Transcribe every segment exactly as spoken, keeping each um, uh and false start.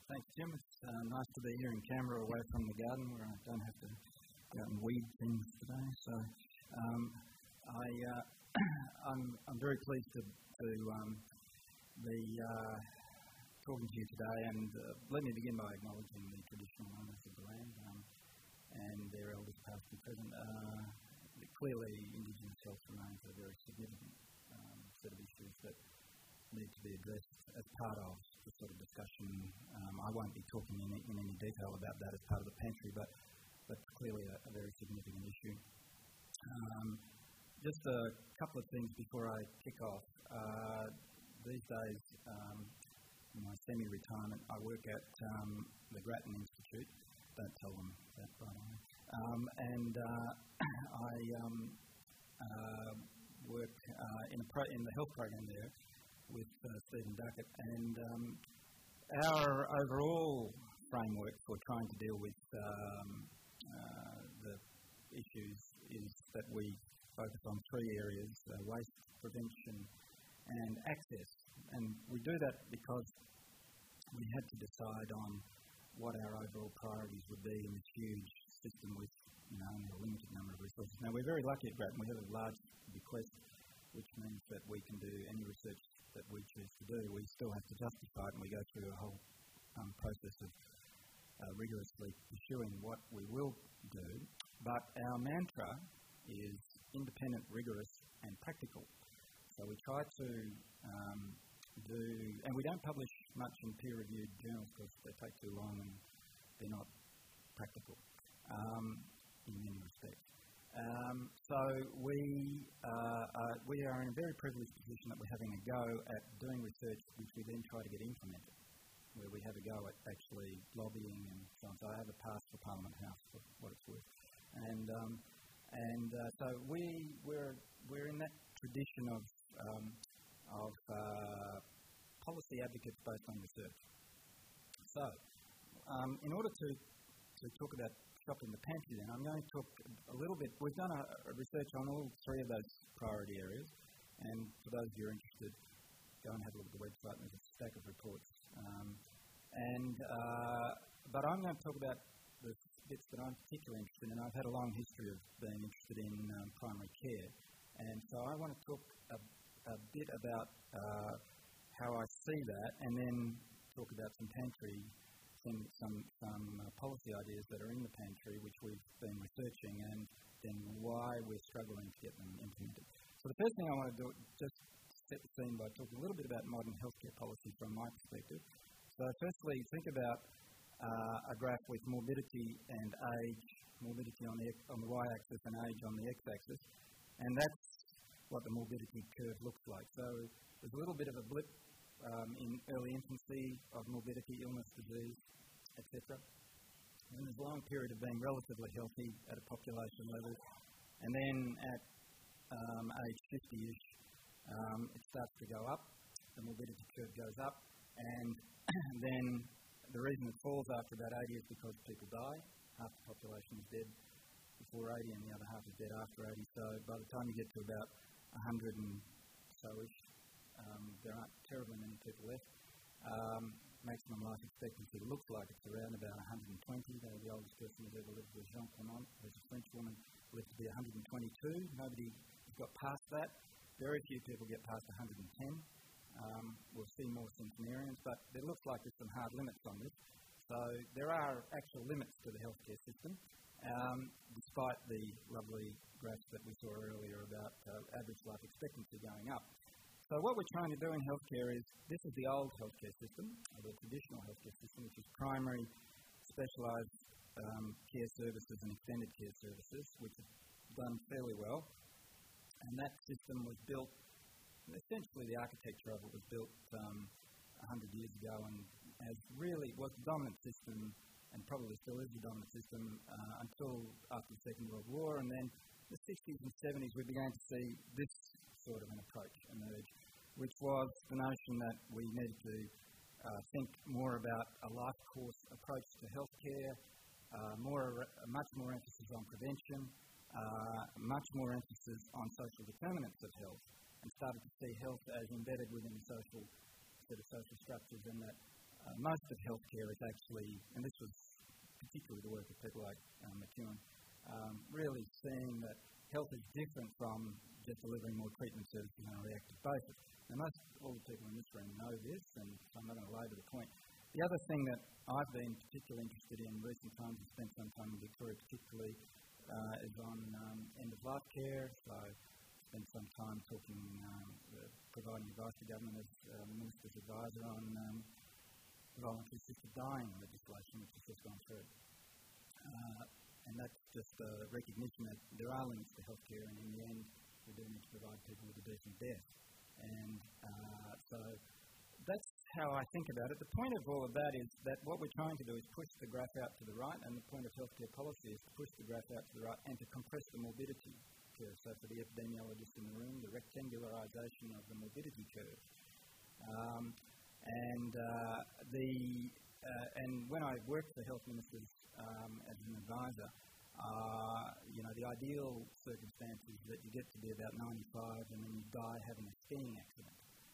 thanks, Jim. It's uh, nice to be here in Canberra, away from the garden, where I don't have to go out and weed things today. So, um, I, uh, I'm, I'm very pleased to, to um, be uh, talking to you today, and uh, let me begin by acknowledging the traditional owners of the land um, and their elders, past and present. Uh, clearly, Indigenous health remains a very significant um, set of issues that need to be addressed as part of the sort of discussion. Um, I won't be talking in, in any detail about that as part of the pantry, but that's clearly a, a very significant issue. Um, just a couple of things before I kick off. Uh, these days, um, in my semi-retirement, I work at um, the Grattan Institute. Don't tell them that, by the way. Um, and uh, I um, uh, work uh, in, a pro- in the health program there with uh, Stephen Duckett, and um, our overall framework for trying to deal with um, uh, the issues is that we focus on three areas: uh, waste prevention and access. And we do that because we had to decide on what our overall priorities would be in this huge system with, you know, only a limited number of resources. Now, we're very lucky at Grattan. We have a large bequest, which means that we can do any research that we choose to do. We still have to justify it, and we go through a whole um, process of uh, rigorously pursuing what we will do. But our mantra is independent, rigorous, and practical. So we try to um, do, and we don't publish much in peer-reviewed journals because they take too long and they're not practical um, in many respects. Um, so we uh, uh, we are in a very privileged position that we're having a go at doing research which we then try to get implemented, where we have a go at actually lobbying and so on. So I have a pass for Parliament House for what it's worth, and um, and uh, so we we're we're in that tradition of um, of uh, policy advocates based on research. So um, in order to to talk about in the pantry, then I'm going to talk a little bit. We've done a, a research on all three of those priority areas, and for those of you who are interested, go and have a look at the website. There's a stack of reports. Um, and uh, but I'm going to talk about the bits that I'm particularly interested in. I've had a long history of being interested in um, primary care, and so I want to talk a, a bit about uh, how I see that, and then talk about some pantry. Some some, some uh, policy ideas that are in the pantry, which we've been researching, and then why we're struggling to get them implemented. So the first thing I want to do is just set the scene by talking a little bit about modern healthcare policy from my perspective. So firstly, think about uh, a graph with morbidity and age, morbidity on the on the y-axis and age on the x-axis, and that's what the morbidity curve looks like. So there's a little bit of a blip Um, in early infancy of morbidity, illness, disease, et cetera. And there's a long period of being relatively healthy at a population level. And then at um, age fifty-ish, um, it starts to go up. The morbidity curve goes up. And then the reason it falls after about eighty is because people die. Half the population is dead before eighty and the other half is dead after eighty. So by the time you get to about one hundred and so-ish, Um, there aren't terribly many people left. Um, maximum life expectancy looks like it's around about one hundred twenty. They're the oldest person who's ever lived was Jean Clement, who's a French woman, lived to be one hundred twenty-two. Nobody has got past that. Very few people get past one hundred ten. Um, we'll see more centenarians, but it looks like there's some hard limits on this. So there are actual limits to the healthcare system, um, despite the lovely graphs that we saw earlier about uh, average life expectancy going up. So what we're trying to do in healthcare is, this is the old healthcare system, or the traditional healthcare system, which is primary, specialised um, care services and extended care services, which have done fairly well. And that system was built, essentially the architecture of it was built um, one hundred years ago, and has really was the dominant system, and probably still is the dominant system uh, until after the Second World War. And then in the sixties and seventies we began to see this sort of an approach emerge, which was the notion that we needed to uh, think more about a life course approach to healthcare, uh, more, uh, much more emphasis on prevention, uh, much more emphasis on social determinants of health, and started to see health as embedded within social set of social structures, and that uh, most of healthcare is actually, and this was particularly the work of people like um, McEwen, um, really seeing that health is different from just delivering more treatment services on a reactive basis. Now, most all the people in this room know this, and so I'm not going to labour the point. The other thing that I've been particularly interested in recent times, I've spent some time in Victoria particularly, uh, is on um, end-of-life care. So I spent some time talking, um, uh, providing advice to government as uh, Minister's advisor on um, voluntary assisted dying legislation, which has just gone through. Uh, and that's just a recognition that there are limits to healthcare, and in the end, we do need to provide people with a decent death. And uh, so that's how I think about it. The point of all of that is that what we're trying to do is push the graph out to the right, and the point of healthcare policy is to push the graph out to the right and to compress the morbidity curve. So for the epidemiologists in the room, the rectangularisation of the morbidity curve. Um, and uh, the uh, and when I worked for health ministers um, as an advisor, uh, you know, the ideal circumstance is that you get to be about ninety-five and then you die having a skiing accident.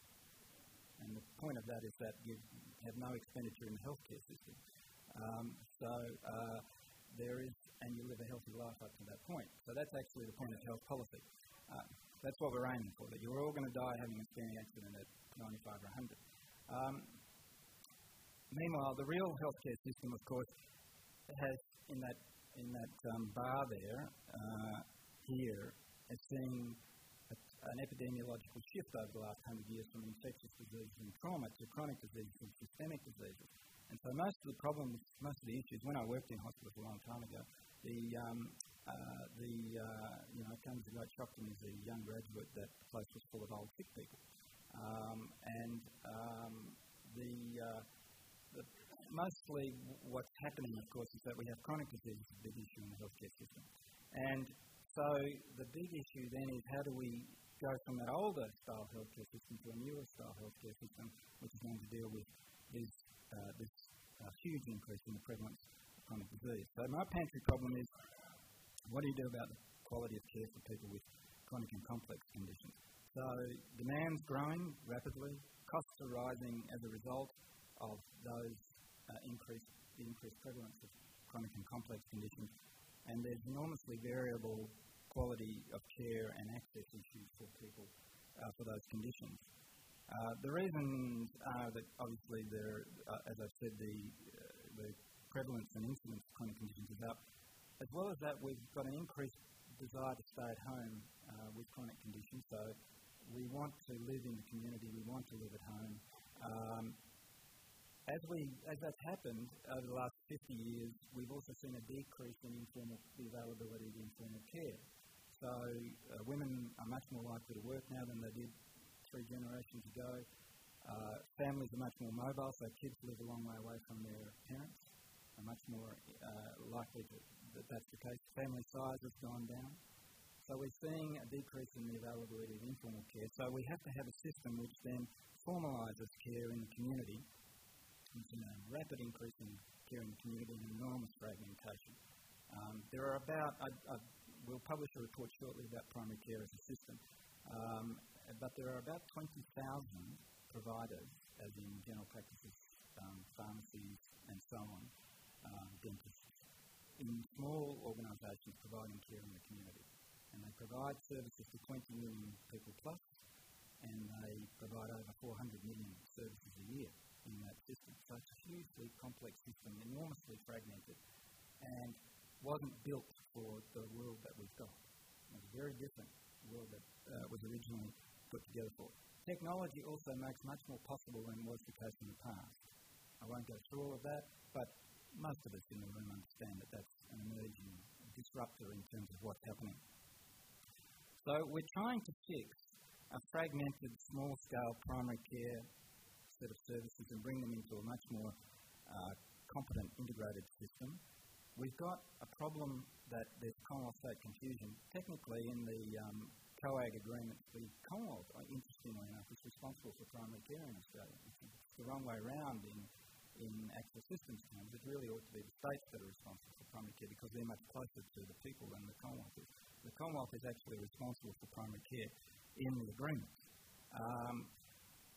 And the point of that is that you have no expenditure in the healthcare system. Um, so uh, there is, and you live a healthy life up to that point. So that's actually the point of health policy. Uh, that's what we're aiming for, that you're all going to die having a skiing accident at ninety-five or one hundred. Um, meanwhile, the real healthcare system, of course, has in that in that um, bar there, uh, here, has seen a, an epidemiological shift over the last hundred years from infectious diseases and trauma to chronic diseases and systemic diseases. And so most of the problems, most of the issues, when I worked in hospitals a long time ago, the, um, uh, the uh, you know, it comes as a great shock to me as a young graduate that the place was full of old sick people. Um, and um, the, uh, the mostly what's happening, of course, is that we have chronic disease is a big issue in the healthcare system. And so the big issue then is how do we go from that older style healthcare system to a newer style healthcare system, which is going to deal with this, uh, this uh, huge increase in the prevalence of chronic disease. So my pantry problem is, what do you do about the quality of care for people with chronic and complex conditions? So demand's growing rapidly, costs are rising as a result of those uh, increased, the increased prevalence of chronic and complex conditions, and there's enormously variable quality of care and access issues for people uh, for those conditions. Uh, the reasons are that obviously there, uh, as I've said, the, uh, the prevalence and incidence of chronic conditions is up. As well as that, we've got an increased desire to stay at home uh, with chronic conditions. So we want to live in the community, we want to live at home. Um, as we, as that's happened over the last fifty years, we've also seen a decrease in informal, the availability of informal care. So uh, women are much more likely to work now than they did three generations ago. Uh, families are much more mobile, so kids live a long way away from their parents, are much more uh, likely to, that that's the case. Family size has gone down. So we're seeing a decrease in the availability of informal care. So we have to have a system which then formalises care in the community. There's been a rapid increase in care in the community and enormous fragmentation. Um, there are about, I, I, we'll publish a report shortly about primary care as a system, um, but there are about twenty thousand providers, as in general practices, um, pharmacies and so on, um, dentists, in small organisations providing care in the community. And they provide services to twenty million people plus, and they provide over four hundred million services a year in that system. So it's a hugely complex system, enormously fragmented, and wasn't built for the world that we've got. It was a very different world that uh, was originally put together for. Technology also makes much more possible than was the case in the past. I won't go through all of that, but most of us in the room understand that that's an emerging disruptor in terms of what's happening. So we're trying to fix a fragmented, small-scale primary care set of services and bring them into a much more uh, competent, integrated system. We've got a problem that there's Commonwealth state confusion. Technically, in the um, COAG agreements, the Commonwealth, interestingly enough, is responsible for primary care in Australia. It's the wrong way around in, in actual systems terms. It really ought to be the states that are responsible for primary care because they're much closer to the people than the Commonwealth is. The Commonwealth is actually responsible for primary care in the agreements. Um,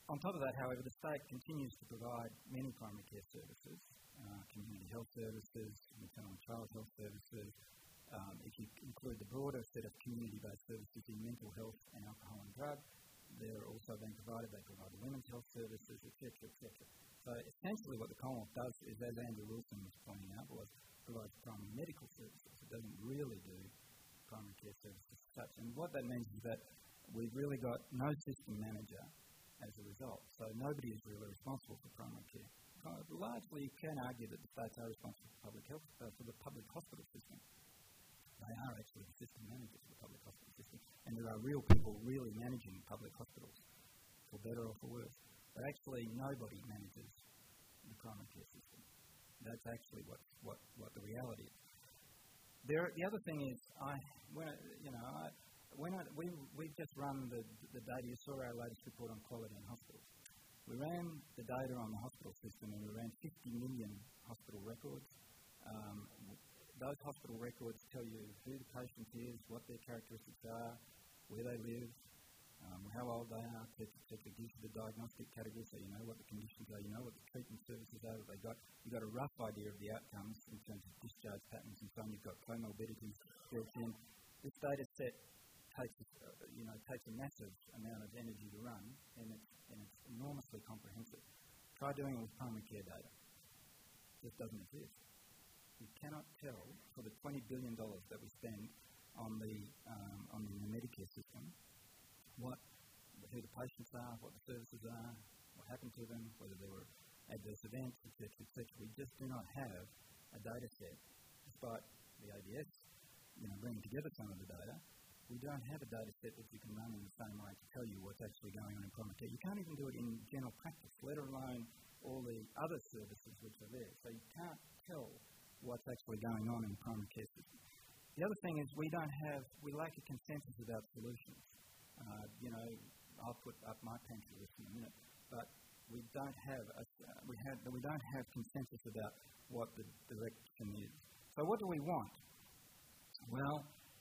on top of that, however, the state continues to provide many primary care services, uh, community health services, maternal and child health services. Um, if you include the broader set of community-based services in mental health and alcohol and drug, they're also being provided. They provide the women's health services, et cetera, et cetera. So essentially what the Commonwealth does is, as Andrew Wilson was pointing out, was provides primary medical services. It doesn't really do primary care services as such. And what that means is that we've really got no system manager as a result. So nobody is really responsible for primary care. Uh, largely, you can argue that the states are responsible for public health, uh, for the public hospital system. They are actually the system managers of the public hospital system. And there are real people really managing public hospitals, for better or for worse. But actually, nobody manages the primary care system. That's actually what what, what the reality is. There, the other thing is, I when I, you know, I, when I, we we just run the the data. You saw our latest report on quality in hospitals. We ran the data on the hospital system, and we ran fifty million hospital records. Um, those hospital records tell you who the patient is, what their characteristics are, where they live, um, how old they are, et cetera, et cetera. Gives you the diagnostic category, so you know what the conditions are, you know what the treatment services are that they got. You've got a rough idea of the outcomes in terms of discharge patterns and so on. You've got comorbidities built in. This data set takes, uh, you know, takes a massive amount of energy to run, and it's, and it's enormously comprehensive. Try doing it with primary care data. It just doesn't exist. You cannot tell for the twenty billion dollars that we spend on the um, on the Medicare system what who the patients are, what the services are, what happened to them, whether there were adverse events, et cetera, et cetera. We just do not have a data set, despite the A B S, you know, bringing together some of the data. We don't have a data set that you can run in the same way to tell you what's actually going on in primary care. You can't even do it in general practice, let alone all the other services which are there. So you can't tell what's actually going on in the primary care system. The other thing is we don't have, we lack a consensus about solutions. Uh, you know, I'll put up my pantry list in a minute, but we don't have a, uh, we have we don't have consensus about what the direction is. So what do we want? Well,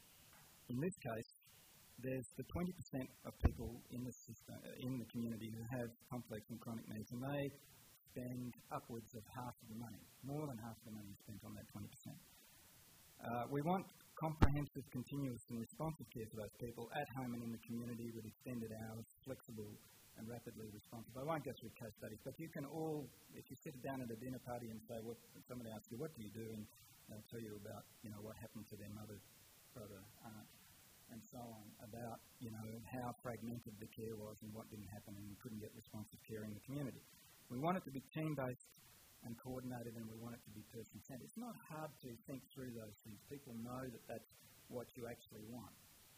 in this case, there's the twenty percent of people in the system, in the community who have complex and chronic needs, and they spend upwards of half of the money, more than half of the money spent on that twenty percent. Uh, we want comprehensive, continuous and responsive care for those people at home and in the community with extended hours, flexible and rapidly responsive. I won't go through case studies, but you can all, if you sit down at a dinner party and say, what, somebody asks you, what do you do? And they'll tell you about, you know, what happened to their mother, brother, aunt, and so on, about, you know, how fragmented the care was and what didn't happen and you couldn't get responsive care in the community. We want it to be team-based and coordinated, and we want it to be person-centered. It's not hard to think through those things. People know that that's what you actually want.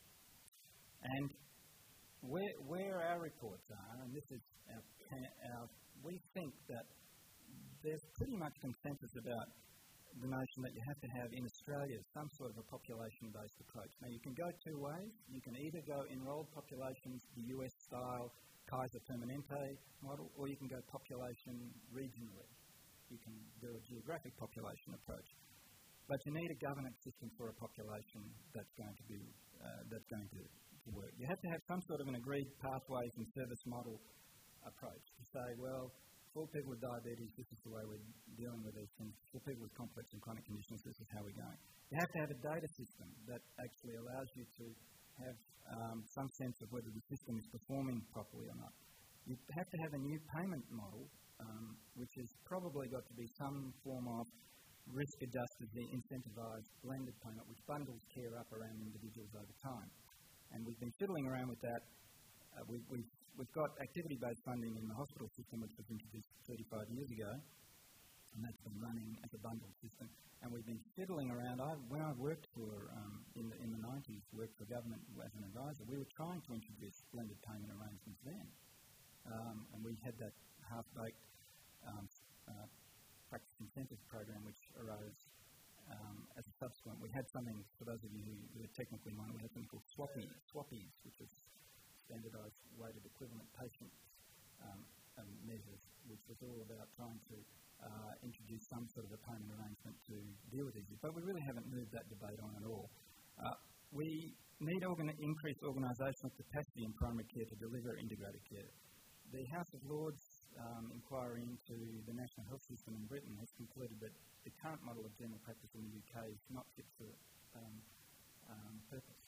And where, where our reports are, and this is our, our, we think that there's pretty much consensus about the notion that you have to have in Australia some sort of a population-based approach. Now, you can go two ways. You can either go enrolled populations, the U S style Kaiser Permanente model, or you can go population regionally. You can do a geographic population approach. But you need a governance system for a population that's going to be uh, that's going to, to work. You have to have some sort of an agreed pathways and service model approach to say, well, for people with diabetes, this is the way we're dealing with these things. For people with complex and chronic conditions, this is how we're going. You have to have a data system that actually allows you to have um, some sense of whether the system is performing properly or not. You have to have a new payment model, um, which has probably got to be some form of risk-adjusted, incentivised, blended payment, which bundles care up around individuals over time. And we've been fiddling around with that. Uh, we, we've, we've got activity-based funding in the hospital system, which was introduced thirty-five years ago, and that's been running as a bundled system. And we've been fiddling around. I, when I worked for, um, in, the, in the nineties, worked for government as an advisor, we were trying to introduce blended payment arrangements then. Um, and we had that half-baked um, uh, practice incentive program which arose um, as a subsequent. We had something, for those of you who, who are technically minded, we had something called SWAPPIES, SWAPPIES which was standardised weighted equivalent patient um, um, measures, which was all about trying to uh, introduce some sort of a payment arrangement to deal with these. But we really haven't moved that debate on at all. Uh, we need organ- increased organisational capacity in primary care to deliver integrated care. the House of Lords um, inquiry into the national health system in Britain has concluded that the current model of general practice in the U K is not fit for um, um, purpose.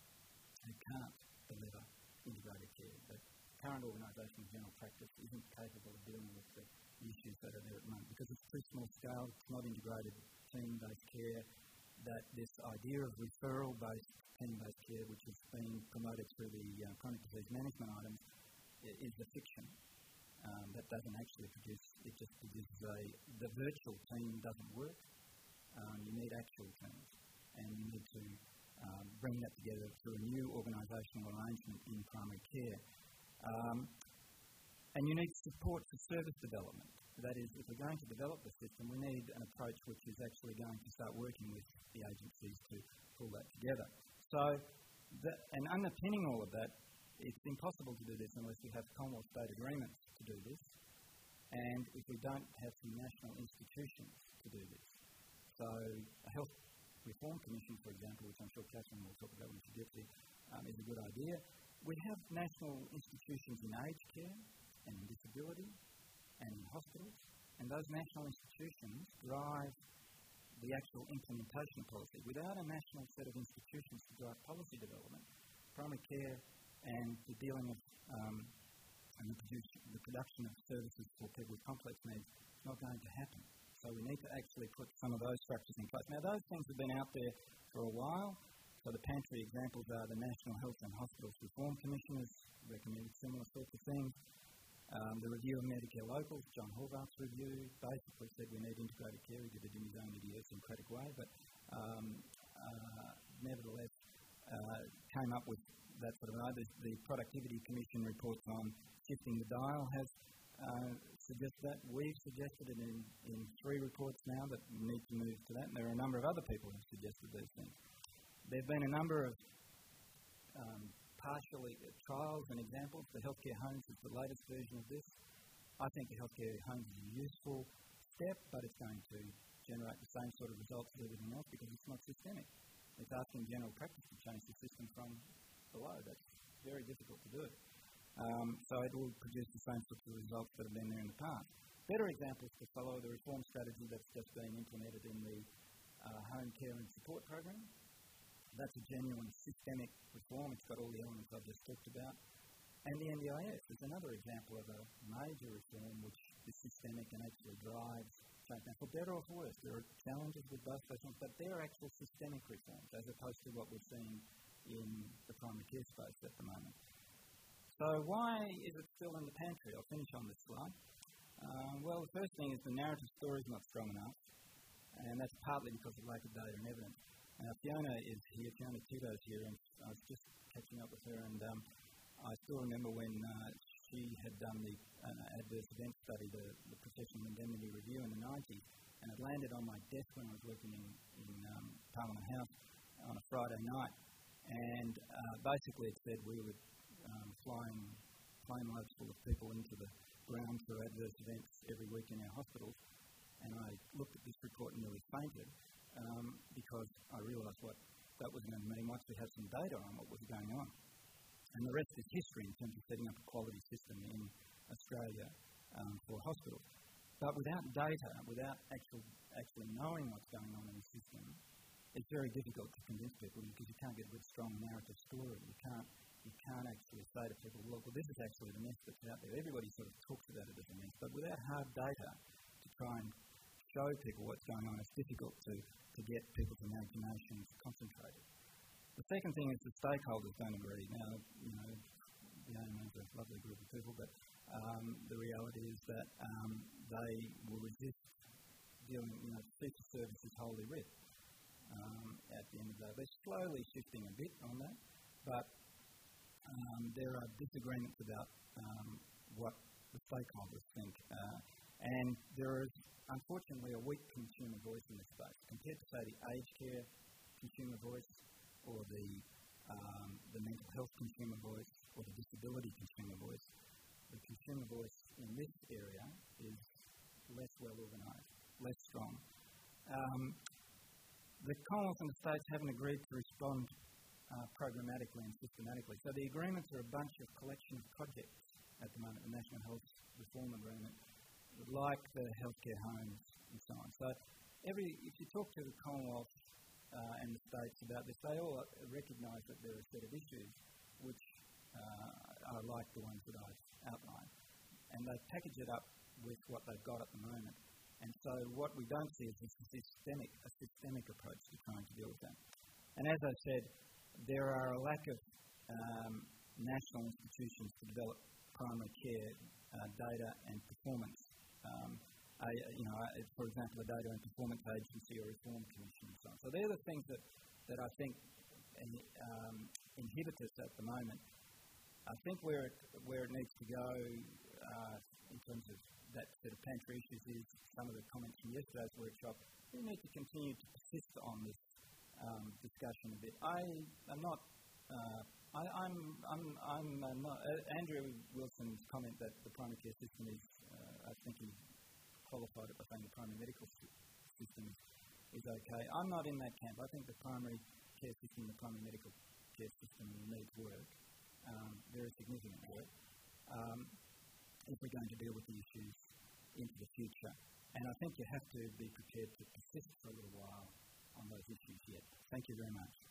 It can't deliver integrated care. The current organisation of general practice isn't capable of dealing with the issues that are there at the moment because it's too small scale, it's not integrated team-based care, that this idea of referral-based team-based care, which has been promoted through the uh, chronic disease management items, is a fiction. Um, that doesn't actually produce, it just produces a, the virtual team doesn't work. Um, you need actual teams, and you need to um, bring that together through a new organisational arrangement in primary care. Um, and you need support for service development. That is, if we're going to develop the system, we need an approach which is actually going to start working with the agencies to pull that together. So, the, and underpinning all of that, it's impossible to do this unless we have Commonwealth state agreements to do this, and if we don't have some national institutions to do this. So, a health reform commission, for example, which I'm sure Catherine will talk about when she gets here, um, is a good idea. We have national institutions in aged care and in disability and in hospitals, and those national institutions drive the actual implementation of policy. Without a national set of institutions to drive policy development, primary care and the dealing of um, and the, produce, the production of services for people with complex needs is not going to happen. So we need to actually put some of those structures in place. Now, those things have been out there for a while. So the pantry examples are the National Health and Hospitals Reform Commission has recommended similar sorts of things. Um, the review of Medicare Locals, John Horvath's review, basically said we need integrated care. He did it in his own idiosyncratic way, but um, uh, nevertheless uh, came up with that sort of idea. The Productivity Commission reports on shifting the dial has uh, suggested that. We've suggested it in, in three reports now that need to move to that, and there are a number of other people who have suggested these things. There have been a number of um, partially uh, trials and examples. The healthcare homes is the latest version of this. I think the healthcare homes is a useful step, but it's going to generate the same sort of results as everything else because it's not systemic. It's asking general practice to change the system from below. That's very difficult to do. Um, so it will produce the same sorts of results that have been there in the past. Better examples to follow the reform strategy that's just being implemented in the uh, home care and support program. That's a genuine systemic reform. It's got all the elements I've just talked about. And the N D I S is another example of a major reform which is systemic and actually drives change. Now, for better or for worse, there are challenges with both those things, but they're actual systemic reforms as opposed to what we're seeing in the primary care space at the moment. So why is it still in the pantry? I'll finish on this slide. Uh, well, the first thing is the narrative story is not strong enough, and that's partly because of lack of data and evidence. Now, Fiona is here, Fiona Tito's here, and I was just catching up with her, and um, I still remember when uh, she had done the uh, adverse event study, the, the professional indemnity review in the nineties, and it landed on my desk when I was working in, in um, Parliament House on a Friday night, and uh, basically it said we were um, flying plane loads full of people into the ground for adverse events every week in our hospitals, and I looked at this report and nearly fainted. Um, because I realised what that was going to mean once we have some data on what was going on. And the rest is history in terms of setting up a quality system in Australia um, for hospitals. But without data, without actual, actually knowing what's going on in the system, it's very difficult to convince people because you can't get a good strong narrative story. You can't, you can't actually say to people, well, well, this is actually the mess that's out there. Everybody sort of talks about it as a mess, but without hard data to try and show people what's going on, it's difficult to to get people's imaginations concentrated. The second thing is the stakeholders don't agree. Now, you know, the A M A's a lovely group of people, but um, the reality is that um, they will resist dealing, you know, fee-for-service is wholly writ um, at the end of the day. They're slowly shifting a bit on that, but um, there are disagreements about um, what the stakeholders think. Uh, and there is unfortunately a weak consumer voice in this space compared to, say, the aged care consumer voice or the um, the mental health consumer voice or the disability consumer voice. The consumer voice in this area is less well organised, less strong. Um, the Commonwealth and the states haven't agreed to respond uh, programmatically and systematically. So the agreements are a bunch of collection of projects at the moment, the National Health Reform Agreement, like the healthcare homes and so on. So every, if you talk to the Commonwealth uh, and the states about this, they all recognise that there are a set of issues which uh, are like the ones that I've outlined. And they package it up with what they've got at the moment. And so what we don't see is a systemic, a systemic approach to trying to deal with that. And as I said, there are a lack of um, national institutions to develop primary care uh, data and performance. Um, a, you know, a, for example, a data and performance agency or reform commission and so on. So they're the things that, that I think um, inhibit us at the moment. I think where it, where it needs to go uh, in terms of that set of pantry issues is some of the comments from yesterday's workshop. We need to continue to persist on this um, discussion a bit. I am not. Uh, I, I'm. I'm. I'm uh, not. Uh, Andrew Wilson's comment that the primary care system is. Uh, I think he qualified it by saying the primary medical system is, is okay. I'm not in that camp. I think the primary care system, the primary medical care system, needs work. Um, very significant work. Um, if we're going to deal with the issues into the future. And I think you have to be prepared to persist for a little while on those issues yet. Thank you very much.